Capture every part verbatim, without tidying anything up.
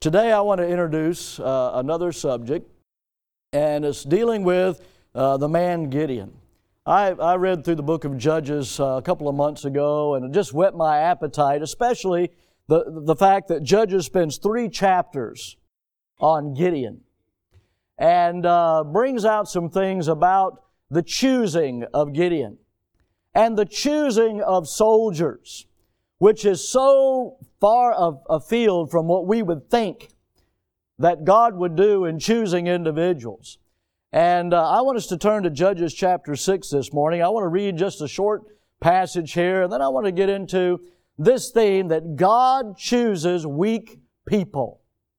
Today I want to introduce uh, another subject, and it's dealing with uh, the man Gideon. I, I read through the book of Judges uh, a couple of months ago, and it just whet my appetite, especially the, the fact that Judges spends three chapters on Gideon and uh, brings out some things about the choosing of Gideon and the choosing of soldiers, which is so far afield from what we would think that God would do in choosing individuals. And uh, I want us to turn to Judges chapter six this morning. I want to read just a short passage here, and then I want to get into this theme that God chooses weak people.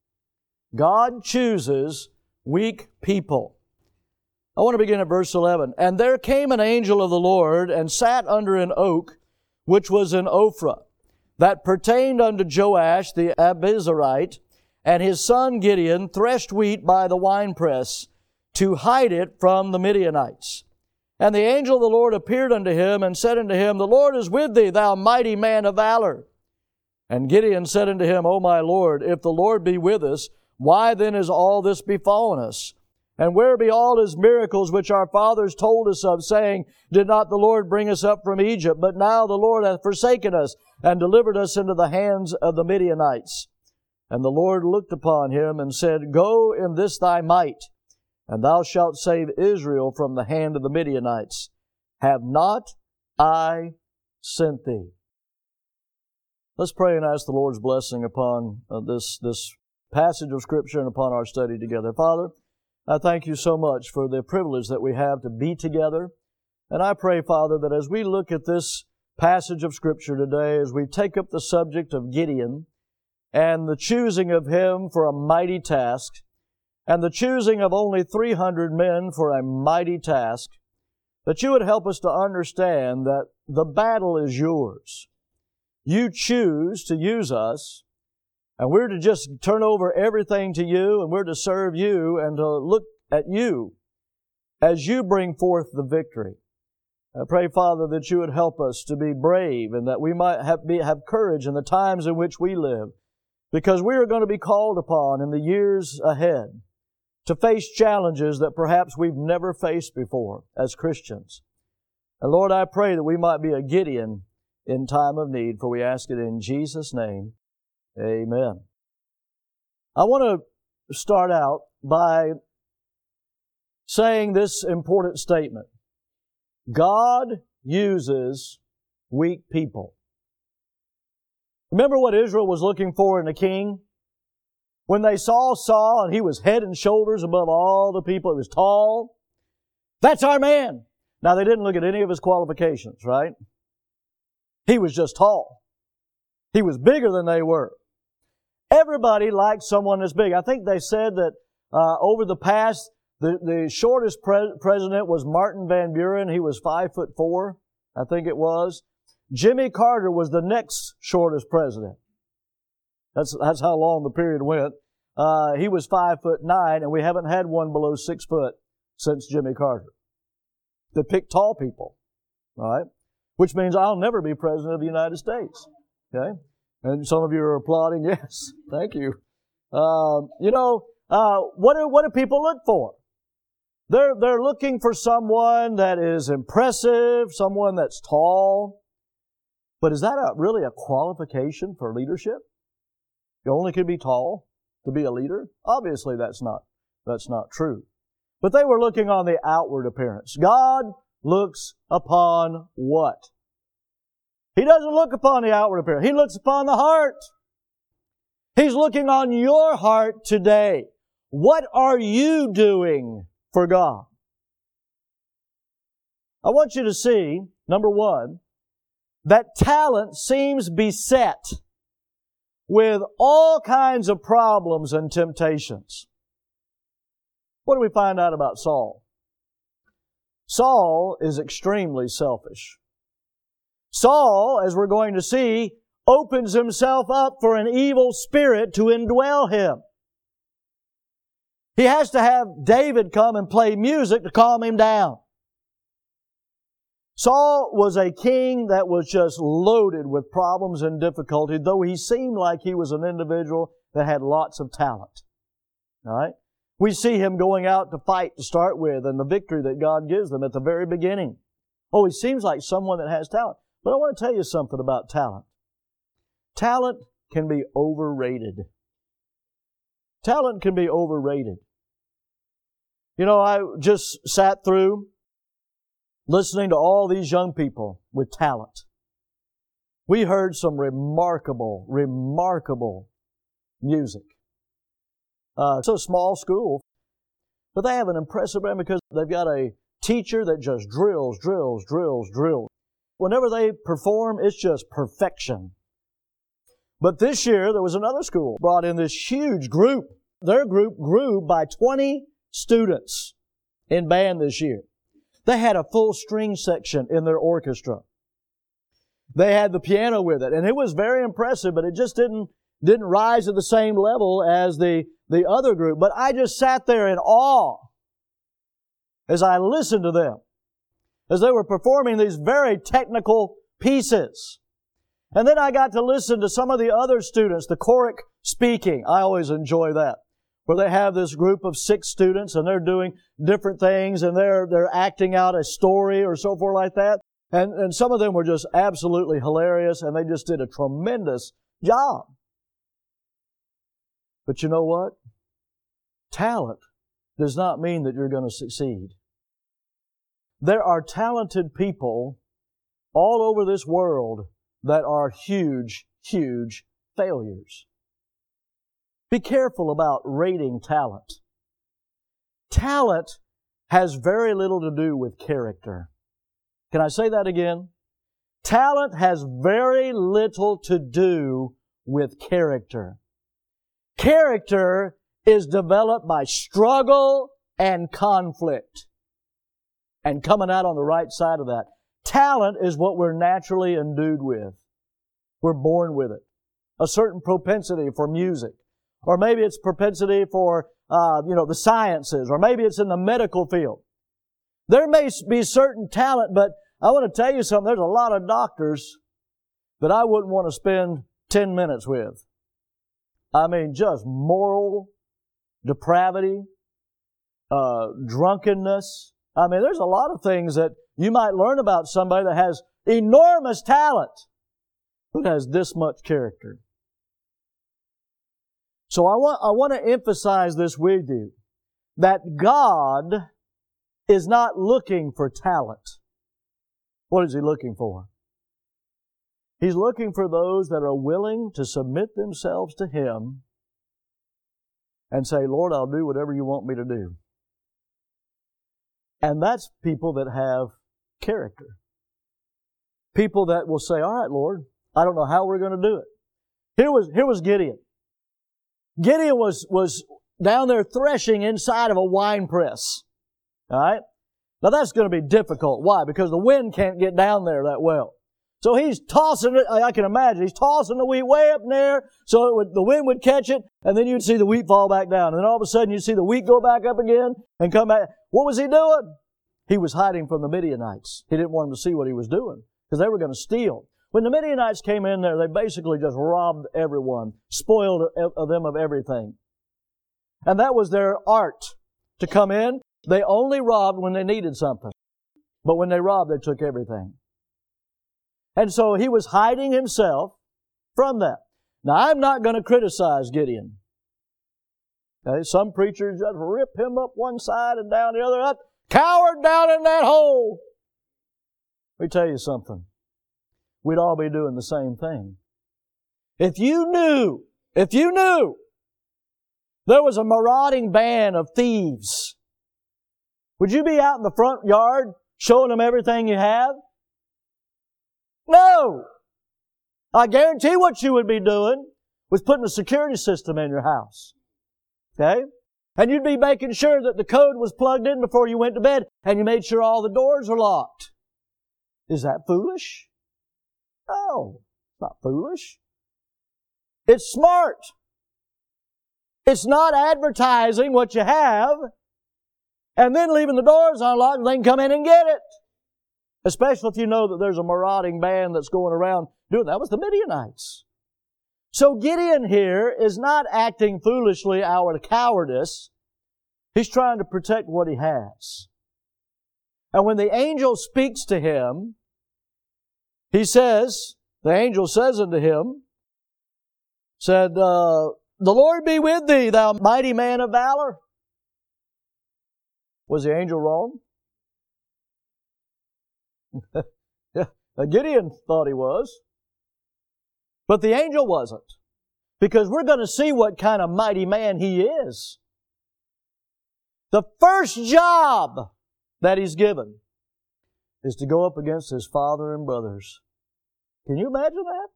God chooses weak people. I want to begin at verse eleven. And there came an angel of the Lord and sat under an oak, which was in Ophrah, that pertained unto Joash the Abiezrite, and his son Gideon threshed wheat by the winepress, to hide it from the Midianites. And the angel of the Lord appeared unto him, and said unto him, The Lord is with thee, thou mighty man of valor. And Gideon said unto him, O my Lord, if the Lord be with us, why then is all this befallen us? And where be all His miracles which our fathers told us of, saying, Did not the Lord bring us up from Egypt? But now the Lord hath forsaken us, and delivered us into the hands of the Midianites. And the Lord looked upon him, and said, Go in this thy might, and thou shalt save Israel from the hand of the Midianites. Have not I sent thee? Let's pray and ask the Lord's blessing upon uh, this, this passage of Scripture and upon our study together. Father, I thank You so much for the privilege that we have to be together. And I pray, Father, that as we look at this passage of Scripture today, as we take up the subject of Gideon and the choosing of him for a mighty task, and the choosing of only three hundred men for a mighty task, that You would help us to understand that the battle is Yours. You choose to use us, and we're to just turn over everything to You, and we're to serve You and to look at You as You bring forth the victory. I pray, Father, that You would help us to be brave and that we might have, be, have courage in the times in which we live, because we are going to be called upon in the years ahead to face challenges that perhaps we've never faced before as Christians. And Lord, I pray that we might be a Gideon in time of need, for we ask it in Jesus' name. Amen. I want to start out by saying this important statement. God uses weak people. Remember what Israel was looking for in a king? When they saw Saul and he was head and shoulders above all the people, he was tall. That's our man. Now, they didn't look at any of his qualifications, right? He was just tall. He was bigger than they were. Everybody liked someone that's big. I think they said that uh, over the past, the, the shortest pre- president was Martin Van Buren. He was five foot four, I think it was. Jimmy Carter was the next shortest president. That's, that's how long the period went. Uh, he was five foot nine, and we haven't had one below six foot since Jimmy Carter. They picked tall people, all right? Which means I'll never be president of the United States, okay? And some of you are applauding. Yes, thank you. Um, you know, uh, what do what do people look for? They're they're looking for someone that is impressive, someone that's tall. But is that a, really a qualification for leadership? You only can be tall to be a leader? Obviously, that's not that's not true. But they were looking on the outward appearance. God looks upon what? He doesn't look upon the outward appearance. He looks upon the heart. He's looking on your heart today. What are you doing for God? I want you to see, number one, that talent seems beset with all kinds of problems and temptations. What do we find out about Saul? Saul is extremely selfish. Saul, as we're going to see, opens himself up for an evil spirit to indwell him. He has to have David come and play music to calm him down. Saul was a king that was just loaded with problems and difficulty, though he seemed like he was an individual that had lots of talent. All right? We see him going out to fight to start with and the victory that God gives them at the very beginning. Oh, he seems like someone that has talent. But I want to tell you something about talent. Talent can be overrated. Talent can be overrated. You know, I just sat through listening to all these young people with talent. We heard some remarkable, remarkable music. Uh, it's a small school, but they have an impressive band because they've got a teacher that just drills, drills, drills, drills. Whenever they perform, it's just perfection. But this year, there was another school brought in this huge group. Their group grew by twenty students in band this year. They had a full string section in their orchestra. They had the piano with it, and it was very impressive, but it just didn't didn't rise to the same level as the, the other group. But I just sat there in awe as I listened to them, as they were performing these very technical pieces. And then I got to listen to some of the other students, the choric speaking. I always enjoy that, where they have this group of six students and they're doing different things and they're they're acting out a story or so forth like that. And, and some of them were just absolutely hilarious and they just did a tremendous job. But you know what? Talent does not mean that you're going to succeed. There are talented people all over this world that are huge, huge failures. Be careful about rating talent. Talent has very little to do with character. Can I say that again? Talent has very little to do with character. Character is developed by struggle and conflict and coming out on the right side of that. Talent is what we're naturally endued with. We're born with it. A certain propensity for music. Or maybe it's propensity for, uh, you know, the sciences. Or maybe it's in the medical field. There may be certain talent, but I want to tell you something. There's a lot of doctors that I wouldn't want to spend ten minutes with. I mean, just moral depravity, uh, drunkenness. I mean, there's a lot of things that you might learn about somebody that has enormous talent, but has this much character. So I want, I want to emphasize this with you, that God is not looking for talent. What is He looking for? He's looking for those that are willing to submit themselves to Him and say, Lord, I'll do whatever you want me to do. And that's people that have character. People that will say, all right, Lord, I don't know how we're going to do it. Here was, here was Gideon. Gideon was, was down there threshing inside of a wine press. All right? Now that's going to be difficult. Why? Because the wind can't get down there that well. So he's tossing it, I can imagine, he's tossing the wheat way up in there so it would, the wind would catch it, and then you'd see the wheat fall back down. And then all of a sudden you'd see the wheat go back up again and come back. What was he doing? He was hiding from the Midianites. He didn't want them to see what he was doing because they were going to steal. When the Midianites came in there, they basically just robbed everyone, spoiled them of everything. And that was their art to come in. They only robbed when they needed something. But when they robbed, they took everything. And so he was hiding himself from that. Now, I'm not going to criticize Gideon. Okay? Some preachers just rip him up one side and down the other. Up, coward down in that hole. Let me tell you something. We'd all be doing the same thing. If you knew, if you knew there was a marauding band of thieves, would you be out in the front yard showing them everything you have? No! I guarantee what you would be doing was putting a security system in your house. Okay? And you'd be making sure that the code was plugged in before you went to bed and you made sure all the doors are locked. Is that foolish? No, it's not foolish. It's smart. It's not advertising what you have and then leaving the doors unlocked and they can come in and get it. Especially if you know that there's a marauding band that's going around doing that. That was the Midianites. So Gideon here is not acting foolishly out of cowardice. He's trying to protect what he has. And when the angel speaks to him, he says, the angel says unto him, said, uh, the Lord be with thee, thou mighty man of valor. Was the angel wrong? Yeah, Gideon thought he was. But the angel wasn't. Because we're going to see what kind of mighty man he is. The first job that he's given is to go up against his father and brothers. Can you imagine that?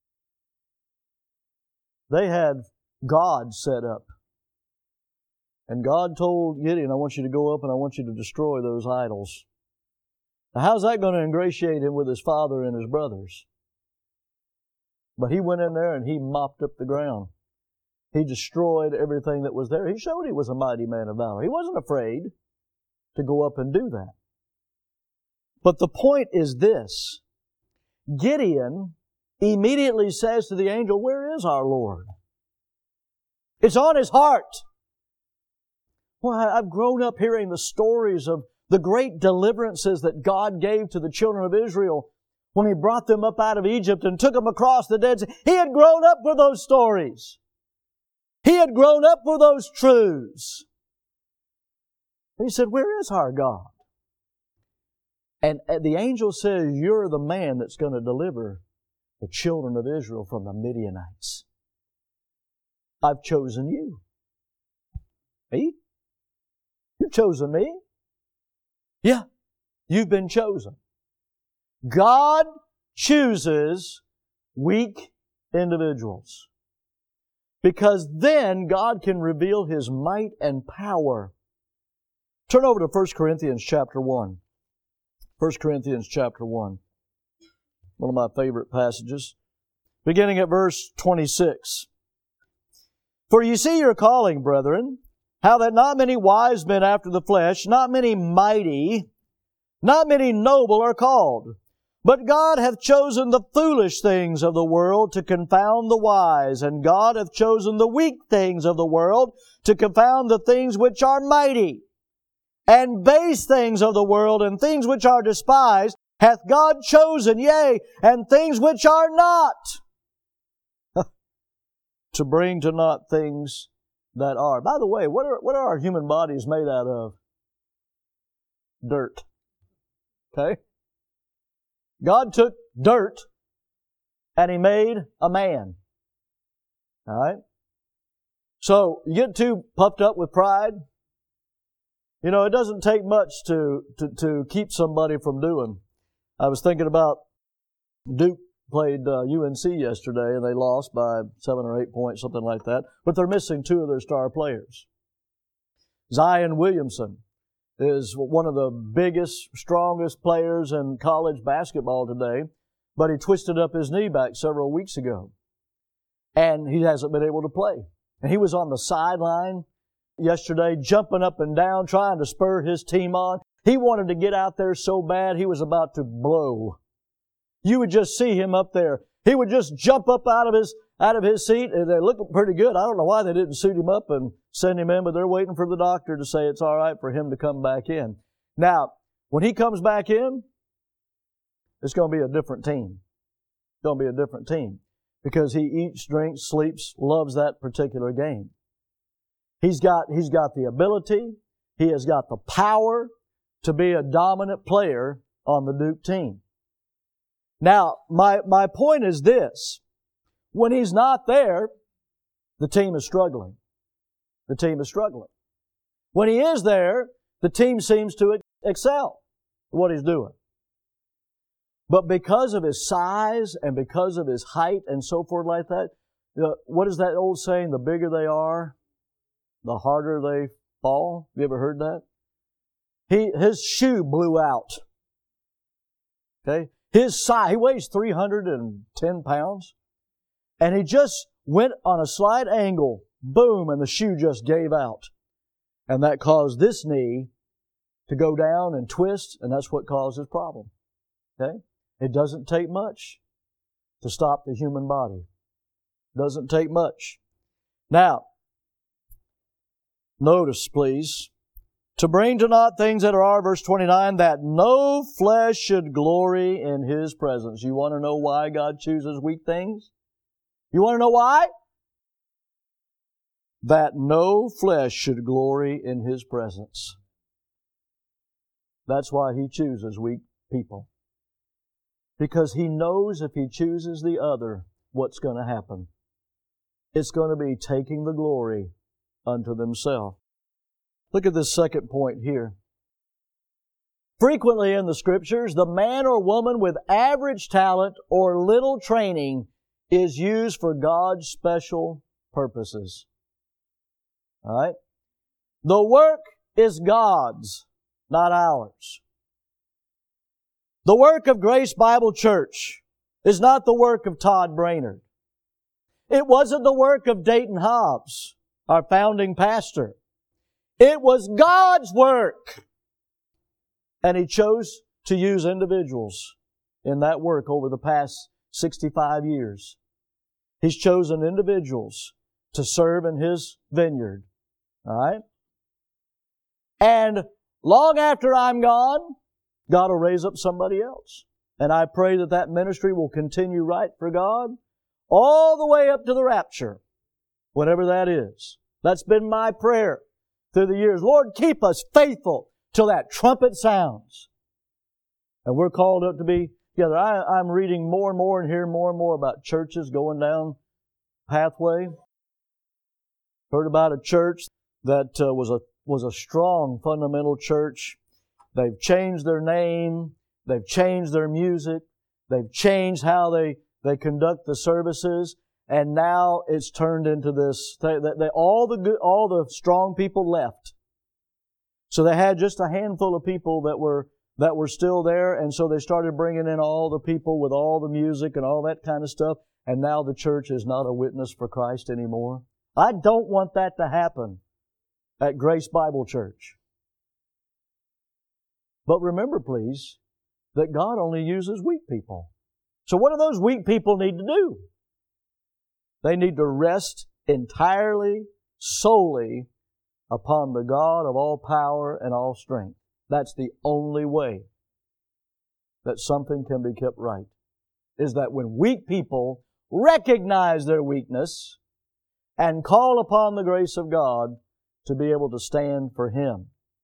They had God set up. And God told Gideon, I want you to go up and I want you to destroy those idols. Now, how's that going to ingratiate him with his father and his brothers? But he went in there and he mopped up the ground. He destroyed everything that was there. He showed he was a mighty man of valor. He wasn't afraid to go up and do that. But the point is this. Gideon immediately says to the angel, where is our Lord? It's on his heart. Well, I've grown up hearing the stories of the great deliverances that God gave to the children of Israel when He brought them up out of Egypt and took them across the Dead Sea. He had grown up with those stories. He had grown up with those truths. And he said, where is our God? And the angel says, you're the man that's going to deliver the children of Israel from the Midianites. I've chosen you. Me? You've chosen me? Yeah, you've been chosen. God chooses weak individuals. Because then God can reveal His might and power. Turn over to First Corinthians chapter one. First Corinthians chapter one. One of my favorite passages. Beginning at verse twenty-six. For you see your calling, brethren, how that not many wise men after the flesh, not many mighty, not many noble are called. But God hath chosen the foolish things of the world to confound the wise, and God hath chosen the weak things of the world to confound the things which are mighty. And base things of the world and things which are despised hath God chosen, yea, and things which are not, to bring to naught things that are. By the way, what are, what are our human bodies made out of? Dirt. Okay? God took dirt and He made a man. All right? So, you get too puffed up with pride. You know, it doesn't take much to, to, to keep somebody from doing. I was thinking about Duke played uh, U N C yesterday and they lost by seven or eight points, something like that. But they're missing two of their star players. Zion Williamson is one of the biggest, strongest players in college basketball today, but he twisted up his knee back several weeks ago. And he hasn't been able to play. And he was on the sideline yesterday, jumping up and down, trying to spur his team on. He wanted to get out there so bad, he was about to blow. You would just see him up there. He would just jump up out of his out of his seat, and they looked pretty good. I don't know why they didn't suit him up and send him in, but they're waiting for the doctor to say it's all right for him to come back in. Now, when he comes back in, it's going to be a different team. It's going to be a different team because he eats, drinks, sleeps, loves that particular game. He's got, he's got the ability, he has got the power to be a dominant player on the Duke team. Now, my, my point is this. When he's not there, the team is struggling. The team is struggling. When he is there, the team seems to excel at what he's doing. But because of his size and because of his height and so forth like that, you know, what is that old saying? The bigger they are, the harder they fall. Have you ever heard that? He, his shoe blew out. Okay? His size, he weighs three hundred ten pounds. And he just went on a slight angle, boom, and the shoe just gave out. And that caused this knee to go down and twist, and that's what caused his problem. Okay? It doesn't take much to stop the human body. Doesn't take much. Now, notice, please, to bring to naught things that are, verse twenty-nine, that no flesh should glory in His presence. You want to know why God chooses weak things? You want to know why? That no flesh should glory in His presence. That's why He chooses weak people. Because He knows if He chooses the other, what's going to happen? It's going to be taking the glory unto themselves. Look at this second point here. Frequently in the Scriptures, the man or woman with average talent or little training is used for God's special purposes. All right? The work is God's, not ours. The work of Grace Bible Church is not the work of Todd Brainerd. It wasn't the work of Dayton Hobbs, our founding pastor. It was God's work. And He chose to use individuals in that work over the past sixty-five years. He's chosen individuals to serve in His vineyard. All right? And long after I'm gone, God will raise up somebody else. And I pray that that ministry will continue right for God all the way up to the rapture, whatever that is. That's been my prayer through the years. Lord, keep us faithful till that trumpet sounds. And we're called up to be together. I, I'm reading more and more and hearing more and more about churches going down pathway. Heard about a church that uh, was a was a strong fundamental church. They've changed their name. They've changed their music. They've changed how they, they conduct the services. And now it's turned into this. They, they, all the good, all the strong people left. So they had just a handful of people that were that were still there, and so they started bringing in all the people with all the music and all that kind of stuff. And now the church is not a witness for Christ anymore. I don't want that to happen at Grace Bible Church. But remember, please, that God only uses weak people. So what do those weak people need to do? They need to rest entirely, solely upon the God of all power and all strength. That's the only way that something can be kept right, is that when weak people recognize their weakness and call upon the grace of God to be able to stand for Him.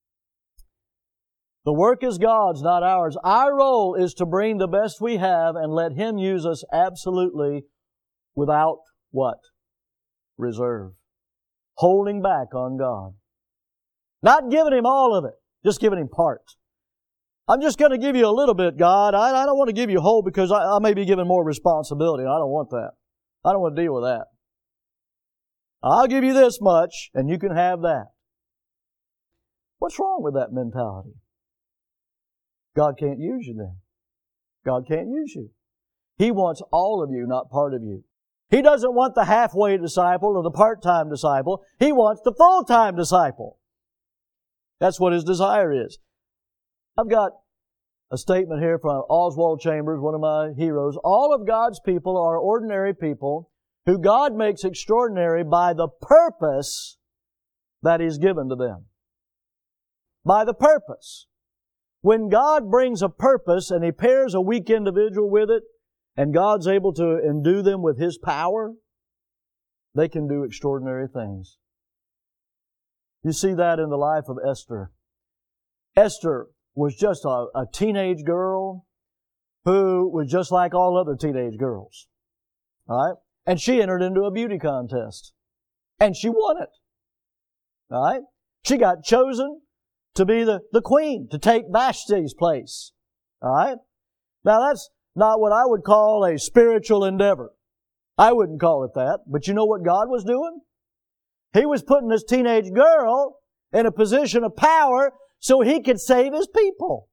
The work is God's, not ours. Our role is to bring the best we have and let Him use us absolutely without what? Reserve. Holding back on God. Not giving Him all of it, just giving Him part. I'm just going to give you a little bit, God. I, I don't want to give you whole because I, I may be given more responsibility. I don't want that. I don't want to deal with that. I'll give you this much and you can have that. What's wrong with that mentality? God can't use you then. God can't use you. He wants all of you, not part of you. He doesn't want the halfway disciple or the part-time disciple. He wants the full-time disciple. That's what His desire is. I've got a statement here from Oswald Chambers, one of my heroes. All of God's people are ordinary people who God makes extraordinary by the purpose that He's given to them. By the purpose. When God brings a purpose and He pairs a weak individual with it, and God's able to endue them with His power, they can do extraordinary things. You see that in the life of Esther. Esther was just a, a teenage girl who was just like all other teenage girls. All right? And she entered into a beauty contest. And she won it. All right? She got chosen to be the, the queen, to take Vashti's place. All right? Now that's not what I would call a spiritual endeavor. I wouldn't call it that. But you know what God was doing? He was putting this teenage girl in a position of power so He could save His people.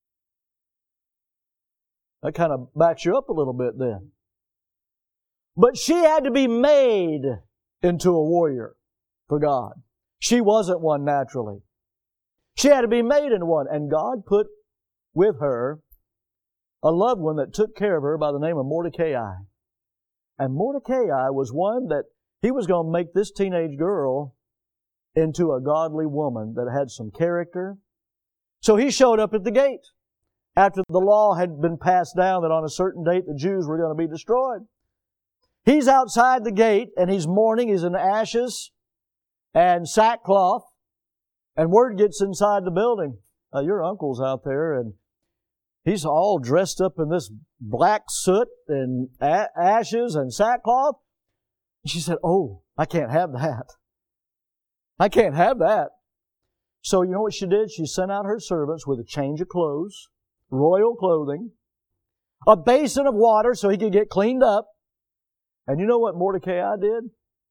That kind of backs you up a little bit then. But she had to be made into a warrior for God. She wasn't one naturally. She had to be made into one. And God put with her a loved one that took care of her by the name of Mordecai. And Mordecai was one that he was going to make this teenage girl into a godly woman that had some character. So he showed up at the gate after the law had been passed down that on a certain date the Jews were going to be destroyed. He's outside the gate and he's mourning. He's in ashes and sackcloth. And word gets inside the building. Uh, your uncle's out there and he's all dressed up in this black soot and a- ashes and sackcloth. And she said, "Oh, I can't have that. I can't have that." So you know what she did? She sent out her servants with a change of clothes, royal clothing, a basin of water so he could get cleaned up. And you know what Mordecai did?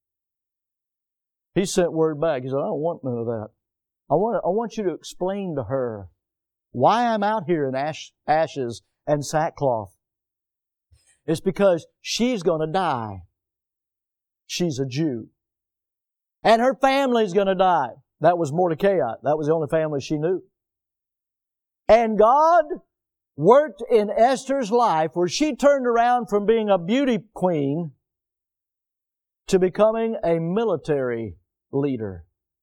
He sent word back. He said, "I don't want none of that. I want, I want you to explain to her why I'm out here in ash, ashes and sackcloth. It's because she's going to die. She's a Jew. And her family's going to die." That was Mordecai. That was the only family she knew. And God worked in Esther's life where she turned around from being a beauty queen to becoming a military leader.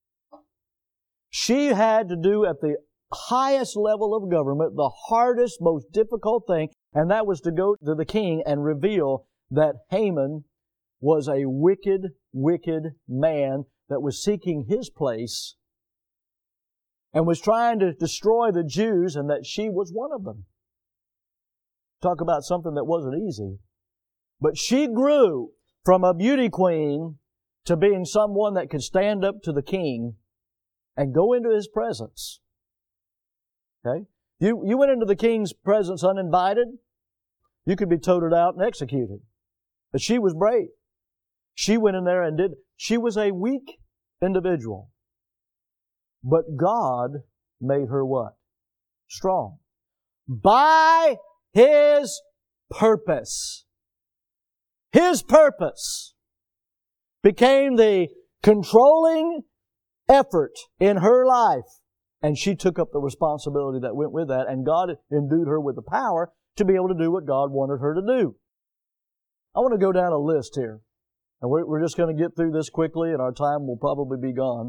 She had to do at the highest level of government the hardest, most difficult thing, and that was to go to the king and reveal that Haman was a wicked, wicked man that was seeking his place and was trying to destroy the Jews, and that she was one of them. Talk about something that wasn't easy. But she grew from a beauty queen to being someone that could stand up to the king and go into his presence. Okay? You, you went into the king's presence uninvited, you could be toted out and executed. But she was brave. She went in there and did. She was a weak individual. But God made her what? Strong. By His purpose. His purpose became the controlling effort in her life. And she took up the responsibility that went with that. And God endued her with the power to be able to do what God wanted her to do. I want to go down a list here. And we're, we're just going to get through this quickly, and our time will probably be gone.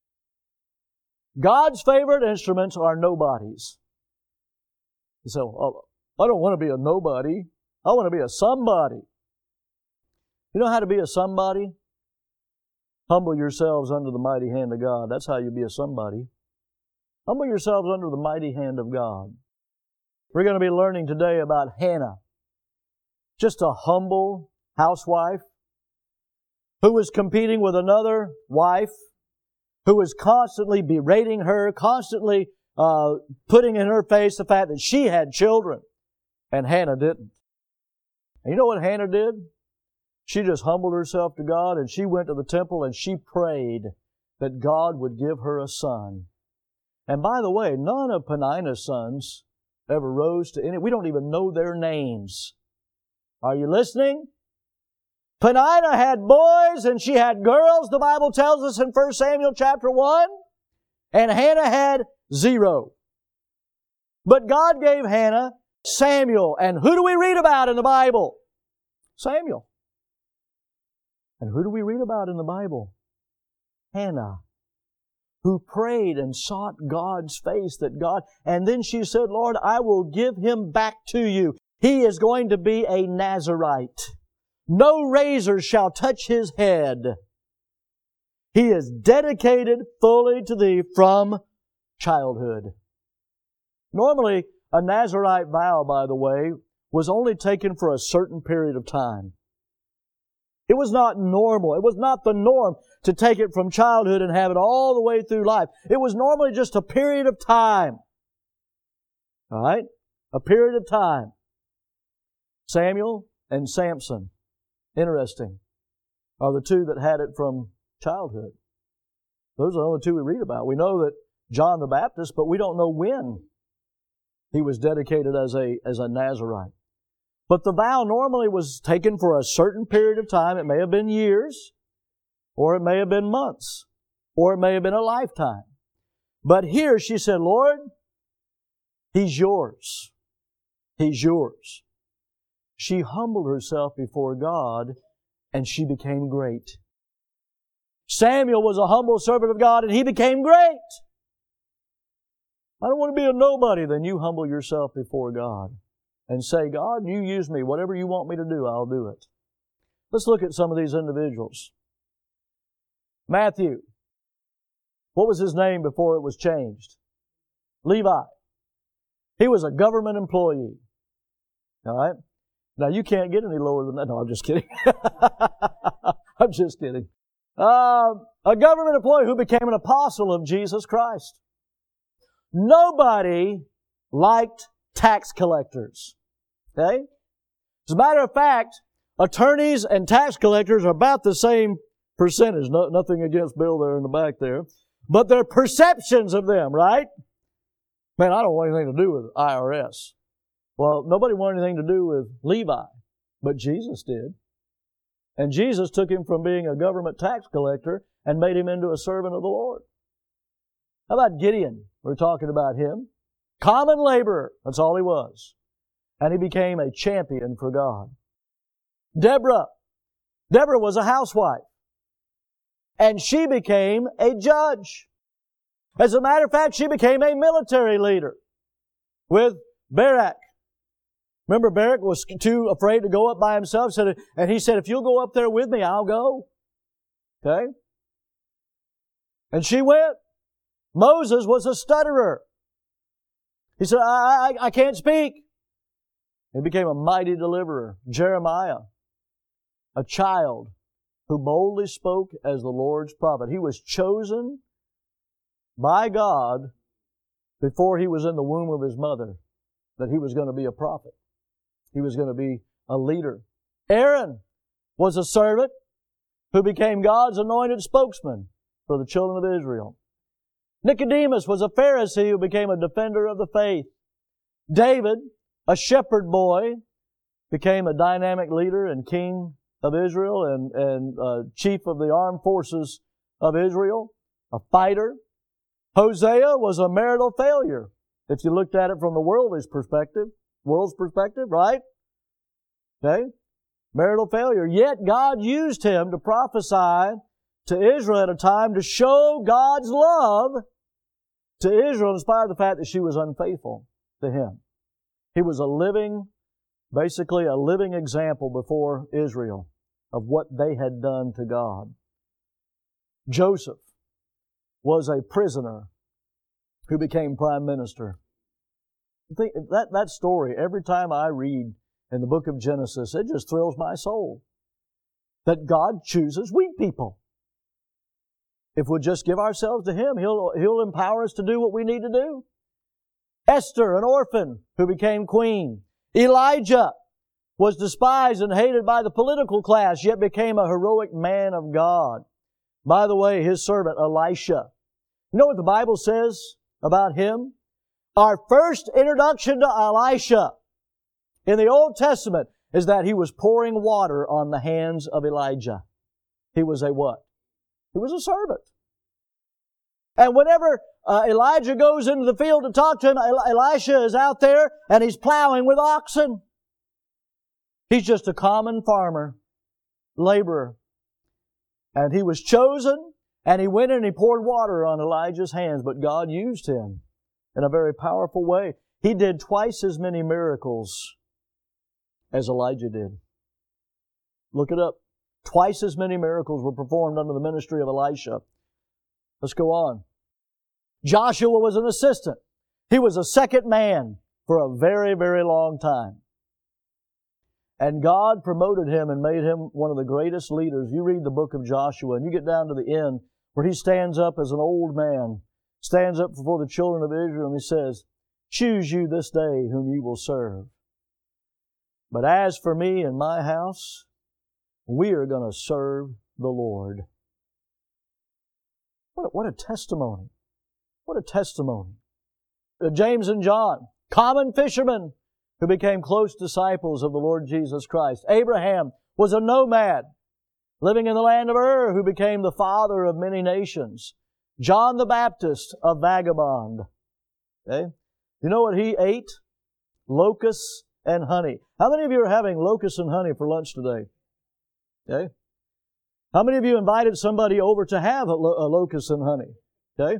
God's favorite instruments are nobodies. You say, "Oh, I don't want to be a nobody. I want to be a somebody." You know how to be a somebody? Humble yourselves under the mighty hand of God. That's how you be a somebody. Humble yourselves under the mighty hand of God. We're going to be learning today about Hannah. Just a humble housewife who was competing with another wife, who was constantly berating her, constantly uh, putting in her face the fact that she had children, and Hannah didn't. And you know what Hannah did? She just humbled herself to God, and she went to the temple and she prayed that God would give her a son. And by the way, none of Peninnah's sons ever rose to any. We don't even know their names. Are you listening? Peninnah had boys and she had girls, the Bible tells us in First Samuel chapter one. And Hannah had zero. But God gave Hannah Samuel. And who do we read about in the Bible? Samuel. And who do we read about in the Bible? Hannah, who prayed and sought God's face, that God, and then she said, "Lord, I will give him back to you. He is going to be a Nazirite. No razor shall touch his head. He is dedicated fully to Thee from childhood." Normally, a Nazirite vow, by the way, was only taken for a certain period of time. It was not normal. It was not the norm to take it from childhood and have it all the way through life. It was normally just a period of time. All right? A period of time. Samuel and Samson, interesting, are the two that had it from childhood. Those are the only two we read about. We know that John the Baptist, but we don't know when he was dedicated as a, as a Nazirite. But the vow normally was taken for a certain period of time. It may have been years, or it may have been months, or it may have been a lifetime. But here she said, "Lord, he's yours. He's yours. She humbled herself before God, and she became great. Samuel was a humble servant of God, and he became great. I don't want to be a nobody. Then you humble yourself before God and say, God, you use me. Whatever you want me to do, I'll do it. Let's look at some of these individuals. Matthew. What was his name before it was changed? Levi. He was a government employee. All right? Now, you can't get any lower than that. No, I'm just kidding. I'm just kidding. Uh, a government employee who became an apostle of Jesus Christ. Nobody liked tax collectors. Okay? As a matter of fact, attorneys and tax collectors are about the same percentage. No, nothing against Bill there in the back there. But their perceptions of them, right? Man, I don't want anything to do with I R S. Well, nobody wanted anything to do with Levi, but Jesus did. And Jesus took him from being a government tax collector and made him into a servant of the Lord. How about Gideon? We're talking about him. Common laborer, that's all he was. And he became a champion for God. Deborah. Deborah was a housewife. And she became a judge. As a matter of fact, she became a military leader with Barak. Remember, Barak was too afraid to go up by himself, and he said, if you'll go up there with me, I'll go. Okay? And she went. Moses was a stutterer. He said, I, I, I can't speak. He became a mighty deliverer. Jeremiah, a child who boldly spoke as the Lord's prophet. He was chosen by God before he was in the womb of his mother that he was going to be a prophet. He was going to be a leader. Aaron was a servant who became God's anointed spokesman for the children of Israel. Nicodemus was a Pharisee who became a defender of the faith. David, a shepherd boy, became a dynamic leader and king of Israel and, and uh, chief of the armed forces of Israel, a fighter. Hosea was a marital failure, if you looked at it from the world's perspective, world's perspective, right? Okay? Marital failure. Yet God used him to prophesy to Israel at a time to show God's love to Israel in spite of the fact that she was unfaithful to him. He was a living, basically a living example before Israel of what they had done to God. Joseph was a prisoner who became prime minister. Think, that, that story, every time I read in the book of Genesis, it just thrills my soul. That God chooses weak people. If we'll just give ourselves to Him, He'll, He'll empower us to do what we need to do. Esther, an orphan who became queen. Elijah was despised and hated by the political class, yet became a heroic man of God. By the way, his servant Elisha. You know what the Bible says about him? Our first introduction to Elisha in the Old Testament is that he was pouring water on the hands of Elijah. He was a what? He was a servant. And whenever uh, Elijah goes into the field to talk to him, Elisha is out there and he's plowing with oxen. He's just a common farmer, laborer. And he was chosen, and he went and he poured water on Elijah's hands, but God used him in a very powerful way. He did twice as many miracles as Elijah did. Look it up. Twice as many miracles were performed under the ministry of Elisha. Let's go on. Joshua was an assistant. He was a second man for a very, very long time. And God promoted him and made him one of the greatest leaders. You read the book of Joshua and you get down to the end where he stands up as an old man, stands up before the children of Israel and he says, choose you this day whom you will serve. But as for me and my house, we are going to serve the Lord. What a, what a testimony. What a testimony. Uh, James and John, common fishermen who became close disciples of the Lord Jesus Christ. Abraham was a nomad living in the land of Ur who became the father of many nations. John the Baptist, a vagabond. Okay? You know what he ate? Locusts and honey. How many of you are having locusts and honey for lunch today? Okay. How many of you invited somebody over to have a, lo- a locust and honey? Okay.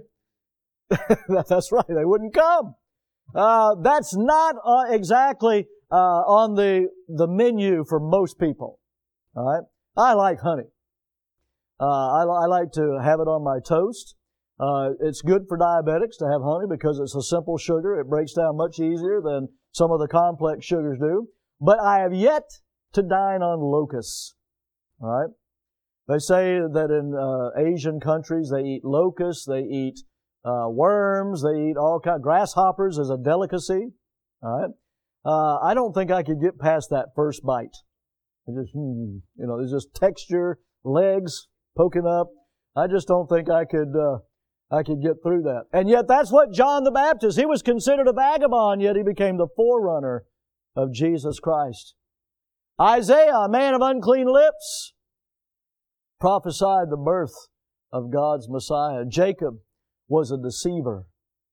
That's right. They wouldn't come. Uh, that's not uh, exactly uh, on the the menu for most people. All right. I like honey. Uh, I, I like to have it on my toast. Uh, it's good for diabetics to have honey because it's a simple sugar. It breaks down much easier than some of the complex sugars do. But I have yet to dine on locusts. All right. They say that in uh, Asian countries they eat locusts, they eat uh, worms, they eat all kinds. Grasshoppers as a delicacy. All right. Uh, I don't think I could get past that first bite. It just, hmm, you know, there's just texture, legs poking up. I just don't think I could. Uh, I could get through that. And yet that's what John the Baptist, he was considered a vagabond, yet he became the forerunner of Jesus Christ. Isaiah, a man of unclean lips, prophesied the birth of God's Messiah. Jacob was a deceiver.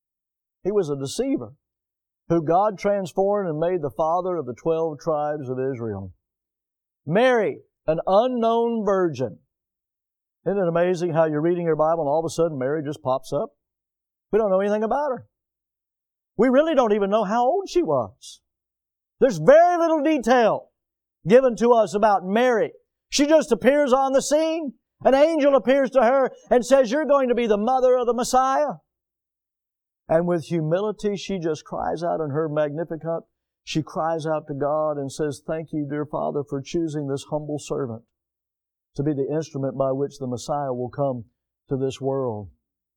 He was a deceiver who God transformed and made the father of the twelve tribes of Israel. Mary, an unknown virgin. Isn't it amazing how you're reading your Bible and all of a sudden Mary just pops up? We don't know anything about her. We really don't even know how old she was. There's very little detail given to us about Mary. She just appears on the scene. An angel appears to her and says, "You're going to be the mother of the Messiah." And with humility, she just cries out in her Magnificat. She cries out to God and says, "Thank you, dear Father, for choosing this humble servant to be the instrument by which the Messiah will come to this world."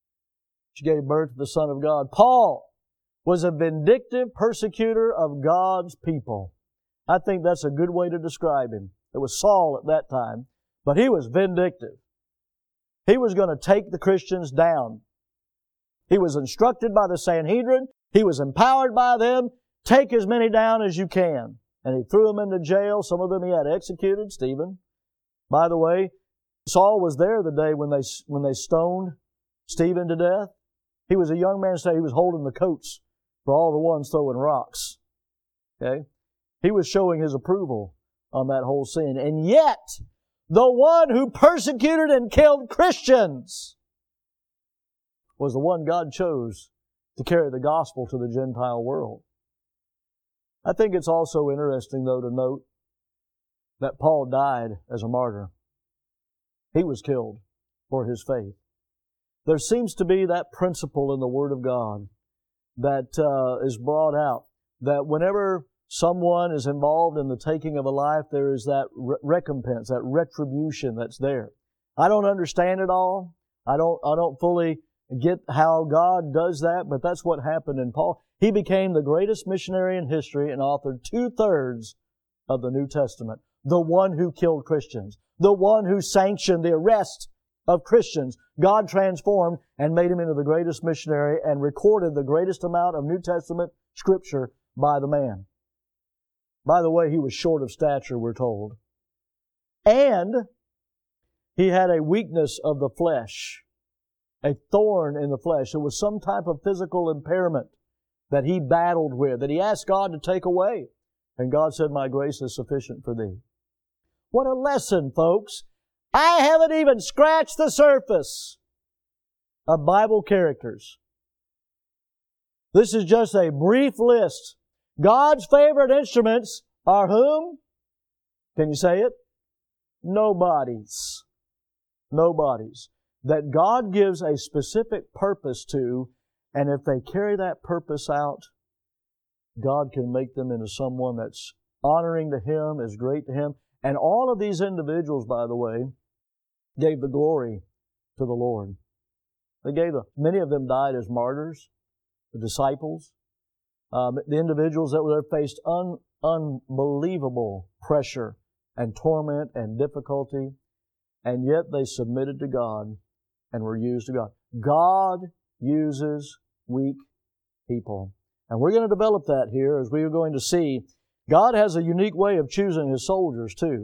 She gave birth to the Son of God. Paul was a vindictive persecutor of God's people. I think that's a good way to describe him. It was Saul at that time, but he was vindictive. He was going to take the Christians down. He was instructed by the Sanhedrin. He was empowered by them. Take as many down as you can. And he threw them into jail. Some of them he had executed. Stephen. By the way, Saul was there the day when they when they stoned Stephen to death. He was a young man, so he was holding the coats for all the ones throwing rocks. Okay? He was showing his approval on that whole scene. And yet, the one who persecuted and killed Christians was the one God chose to carry the gospel to the Gentile world. I think it's also interesting, though, to note that Paul died as a martyr. He was killed for his faith. There seems to be that principle in the Word of God that uh, is brought out, that whenever someone is involved in the taking of a life, there is that re- recompense, that retribution that's there. I don't understand it all. I don't, I don't fully get how God does that, but that's what happened in Paul. He became the greatest missionary in history and authored two-thirds of the New Testament. The one who killed Christians. The one who sanctioned the arrest of Christians. God transformed and made him into the greatest missionary and recorded the greatest amount of New Testament Scripture by the man. By the way, he was short of stature, we're told. And he had a weakness of the flesh. A thorn in the flesh. It was some type of physical impairment that he battled with, that he asked God to take away. And God said, "My grace is sufficient for thee." What a lesson, folks. I haven't even scratched the surface of Bible characters. This is just a brief list. God's favorite instruments are whom? Can you say it? Nobodies. Nobodies. That God gives a specific purpose to, and if they carry that purpose out, God can make them into someone that's honoring to Him, is great to Him. And all of these individuals, by the way, gave the glory to the Lord. They gave the, many of them died as martyrs, the disciples. Um, the individuals that were there faced un, unbelievable pressure and torment and difficulty, and yet they submitted to God and were used to God. God uses weak people. And we're going to develop that here as we are going to see. God has a unique way of choosing His soldiers too.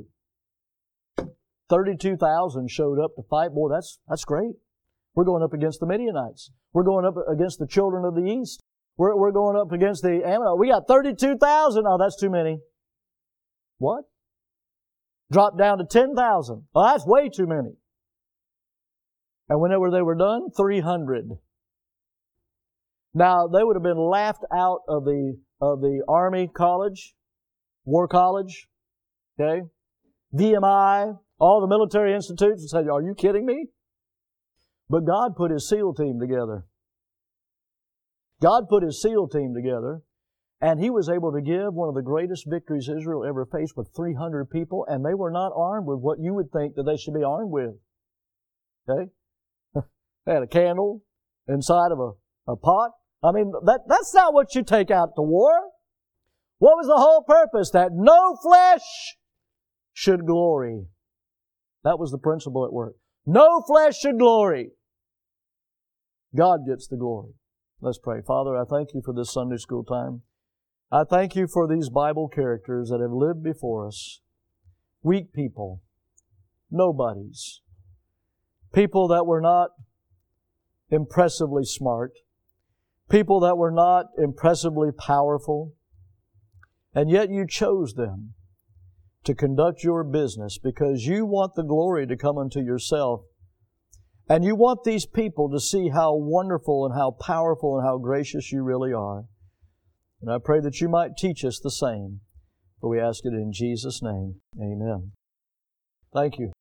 thirty-two thousand showed up to fight. Boy, that's, that's great. We're going up against the Midianites. We're going up against the children of the East. We're, we're going up against the Ammonites. We got thirty-two thousand. Oh, that's too many. What? Dropped down to ten thousand. Oh, that's way too many. And whenever they were done, three hundred. Now, they would have been laughed out of the, of the Army College, War College, okay? V M I, all the military institutes would say, are you kidding me? But God put His SEAL team together. God put His SEAL team together, and He was able to give one of the greatest victories Israel ever faced with three hundred people, and they were not armed with what you would think that they should be armed with. Okay? They had a candle inside of a, a pot. I mean, that, that's not what you take out to war. What was the whole purpose? That no flesh should glory. That was the principle at work. No flesh should glory. God gets the glory. Let's pray. Father, I thank You for this Sunday school time. I thank You for these Bible characters that have lived before us. Weak people. Nobodies. People that were not impressively smart. People that were not impressively powerful. And yet You chose them to conduct Your business because You want the glory to come unto Yourself. And You want these people to see how wonderful and how powerful and how gracious You really are. And I pray that You might teach us the same. For we ask it in Jesus' name. Amen. Thank you.